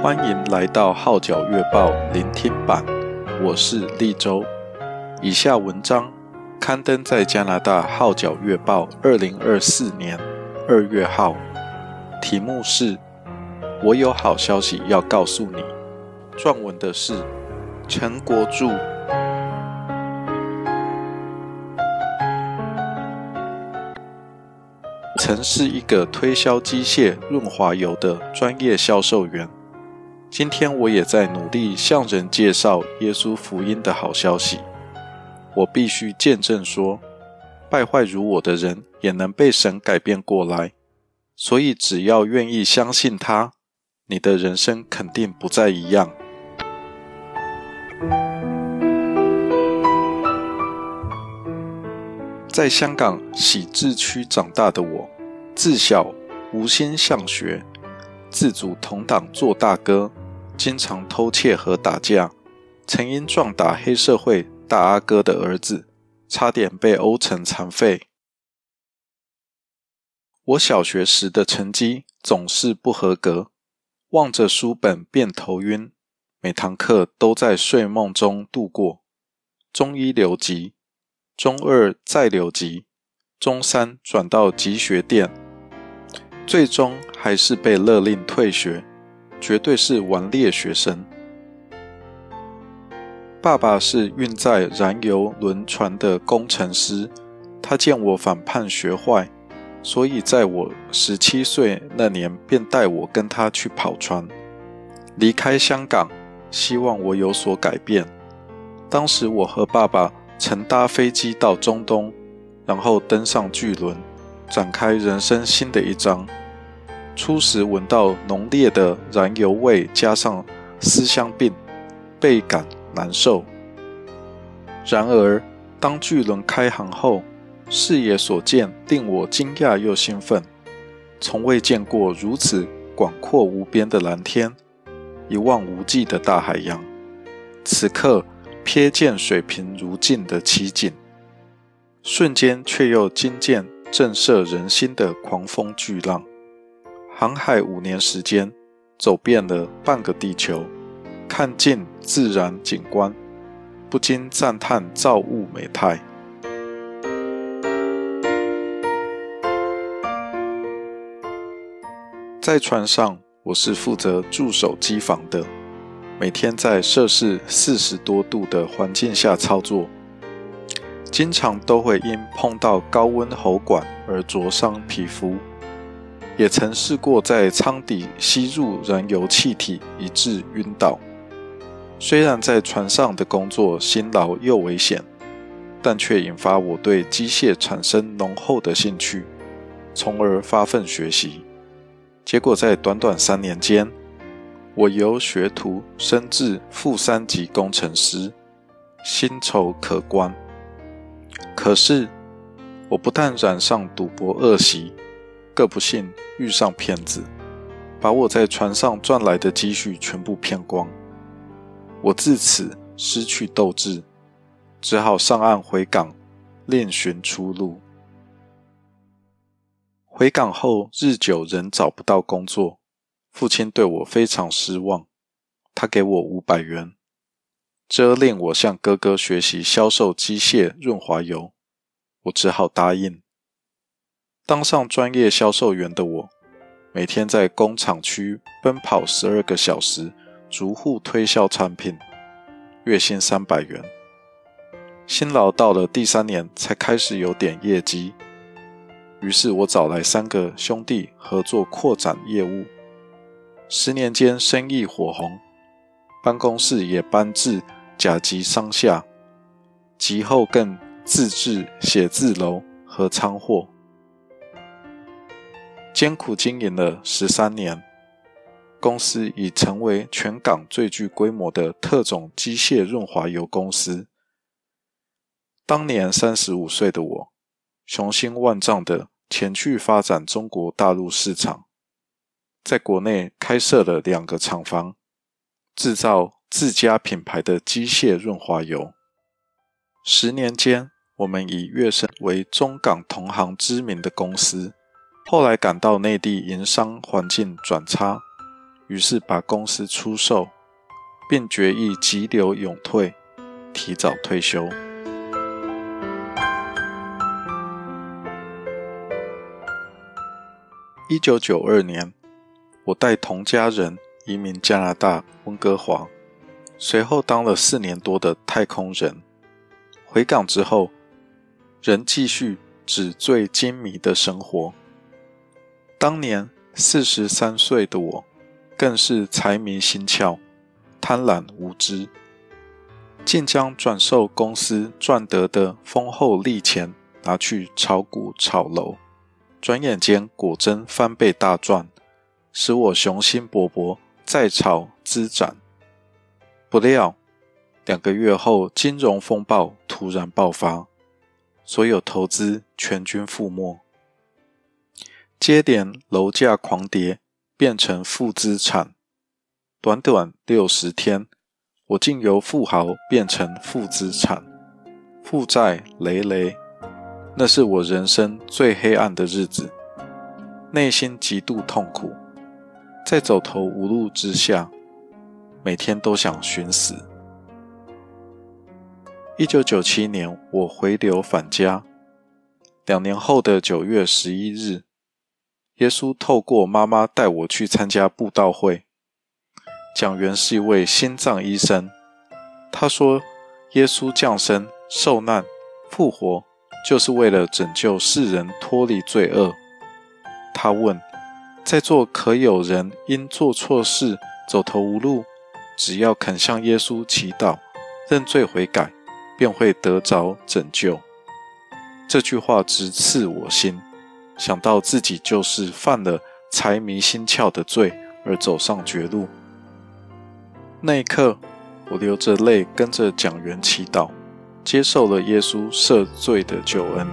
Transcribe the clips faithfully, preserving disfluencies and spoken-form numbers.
欢迎来到号角月报聆听版，我是立州。以下文章刊登在加拿大号角月报二零二四年二月号，题目是我有好消息要告诉你。撰文的是陈国柱。曾是一个推销机械润滑油的专业销售员，今天我也在努力向人介绍耶稣福音的好消息。我必须见证说，败坏如我的人也能被神改变过来，所以只要愿意相信他，你的人生肯定不再一样。在香港喜志区长大的我，自小无心向学，自主同党做大哥，经常偷窃和打架，曾因撞打黑社会大阿哥的儿子，差点被殴成残废。我小学时的成绩总是不合格，望着书本便头晕，每堂课都在睡梦中度过。中一留级，中二再留级，中三转到集学店，最终还是被勒令退学，绝对是顽劣学生。爸爸是运载燃油轮船的工程师，他见我反叛学坏，所以在我十七岁那年便带我跟他去跑船，离开香港，希望我有所改变。当时我和爸爸乘搭飞机到中东，然后登上巨轮，展开人生新的一章。初时闻到浓烈的燃油味，加上思乡病，倍感难受。然而当巨轮开航后，视野所见令我惊讶又兴奋，从未见过如此广阔无边的蓝天，一望无际的大海洋。此刻瞥见水平如镜的奇景，瞬间却又惊见震慑人心的狂风巨浪。航海五年时间，走遍了半个地球，看尽自然景观，不禁赞叹造物美态。在船上，我是负责驻守机房的，每天在摄氏四十多度的环境下操作，经常都会因碰到高温喉管而灼伤皮肤，也曾试过在舱底吸入燃油气体以致晕倒。虽然在船上的工作辛劳又危险，但却引发我对机械产生浓厚的兴趣，从而发奋学习。结果在短短三年间，我由学徒升至副三级工程师，薪酬可观。可是我不但染上赌博恶习，更不幸遇上骗子，把我在船上赚来的积蓄全部骗光。我自此失去斗志，只好上岸回港，另寻出路。回港后日久仍找不到工作，父亲对我非常失望，他给我五百元，这令我向哥哥学习销售机械润滑油，我只好答应。当上专业销售员的我，每天在工厂区奔跑十二个小时，逐户推销产品，月薪三百元。辛劳到了第三年才开始有点业绩，于是我找来三个兄弟合作扩展业务。十年间生意火红，办公室也搬至甲级商厦，及后更自制写字楼和仓货。艰苦经营了十三年，公司已成为全港最具规模的特种机械润滑油公司。当年三十五岁的我，雄心万丈地前去发展中国大陆市场，在国内开设了两个厂房，制造自家品牌的机械润滑油。十年间，我们已跃升为中港同行知名的公司。后来感到内地营商环境转差， 于是把公司出售，并决意急流勇退，提早退休。一九九二年，我带同家人移民加拿大温哥华，随后当了四年多的太空人。回港之后，仍继续纸醉金迷的生活。当年四十三岁的我，更是财迷心窍，贪婪无知，竟将转售公司赚得的丰厚利钱拿去炒股炒楼，转眼间果真翻倍大赚，使我雄心勃勃再炒资展。不料两个月后，金融风暴突然爆发，所有投资全军覆没，接连楼价狂跌，变成负资产。短短六十天，我竟由富豪变成负资产，负债累累。那是我人生最黑暗的日子，内心极度痛苦，在走投无路之下，每天都想寻死。一九九七年，我回流返家。两年后的九月十一日，耶稣透过妈妈带我去参加布道会。讲员是一位心脏医生，他说耶稣降生、受难、复活，就是为了拯救世人脱离罪恶。他问，在座可有人因做错事走投无路，只要肯向耶稣祈祷、认罪悔改，便会得着拯救。这句话直刺我心，想到自己就是犯了财迷心窍的罪而走上绝路。那一刻，我流着泪跟着讲员祈祷，接受了耶稣赦罪的救恩。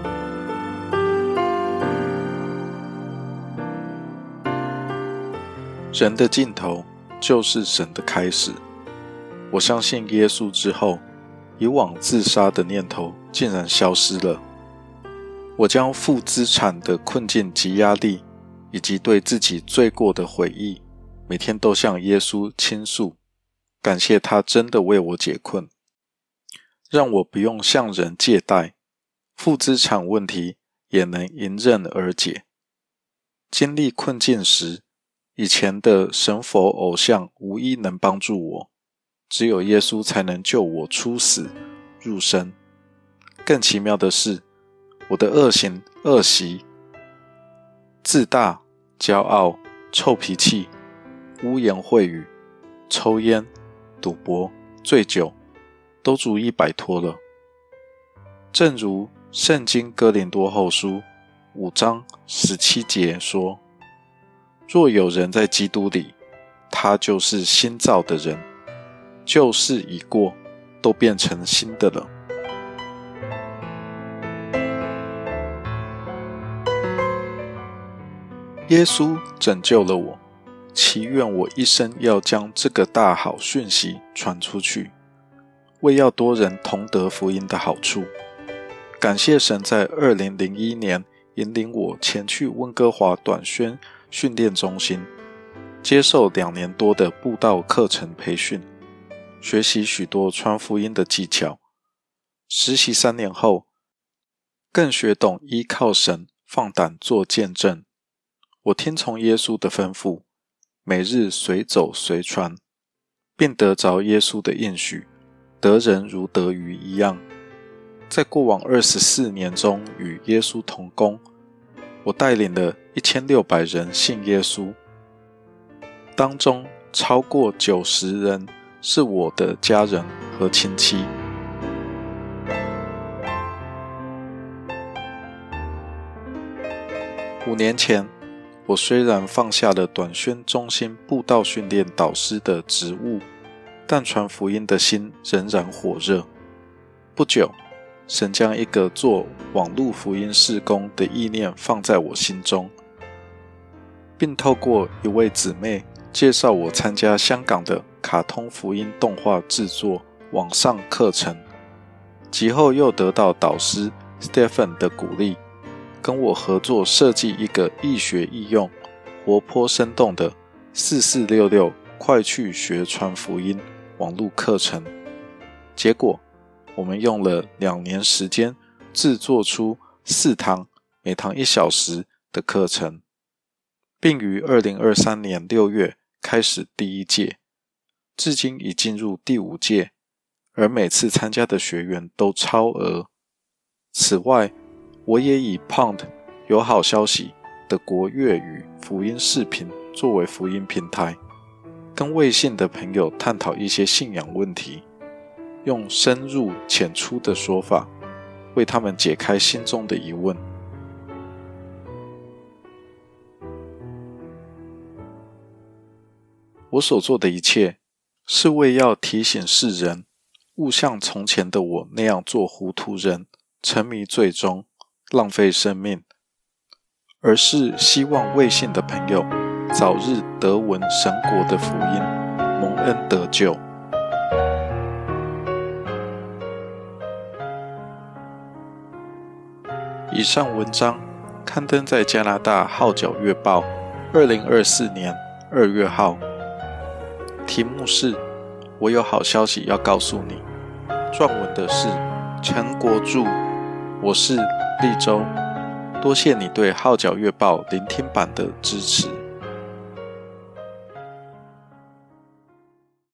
人的尽头就是神的开始。我相信耶稣之后，以往自杀的念头竟然消失了。我将负资产的困境及压力，以及对自己罪过的悔意，每天都向耶稣倾诉，感谢他真的为我解困，让我不用向人借贷，负资产问题也能迎刃而解。经历困境时，以前的神佛偶像无一能帮助我，只有耶稣才能救我出死入生。更奇妙的是，我的恶行恶习，自大、骄傲、臭脾气、污言秽语、抽烟、赌博、醉酒，都逐一摆脱了。正如圣经哥林多后书五章十七节说，若有人在基督里，他就是新造的人，旧事已过，都变成新的了。耶稣拯救了我，祈愿我一生要将这个大好讯息传出去，为要多人同得福音的好处。感谢神在二零零一年引领我前去温哥华短宣训练中心，接受两年多的布道课程培训，学习许多传福音的技巧。实习三年后，更学懂依靠神，放胆做见证。我听从耶稣的吩咐，每日随走随传，并得着耶稣的应许，得人如得鱼一样。在过往二十四年中与耶稣同工，我带领了一千六百人信耶稣，当中超过九十人是我的家人和亲戚。五年前，我虽然放下了短宣中心布道训练导师的职务，但传福音的心仍然火热。不久，神将一个做网络福音事工的意念放在我心中，并透过一位姊妹介绍我参加香港的卡通福音动画制作网上课程，其后又得到导师 Stephen 的鼓励，跟我合作设计一个易学易用、活泼生动的四四六六快去学传福音网络课程。结果我们用了两年时间制作出四堂每堂一小时的课程，并于二零二三年六月开始第一届，至今已进入第五届，而每次参加的学员都超额。此外，我也以 Pound 有好消息的国粤语福音视频作为福音平台，跟未信的朋友探讨一些信仰问题，用深入浅出的说法为他们解开心中的疑问。我所做的一切是为要提醒世人勿像从前的我那样做糊涂人，沉迷罪中，浪费生命，而是希望未信的朋友早日得闻神国的福音，蒙恩得救。以上文章刊登在加拿大号角月报二零二四年二月号，题目是我有好消息要告诉你，撰文的是陈国柱，我是立州，多谢你对号角月报聆听版的支持。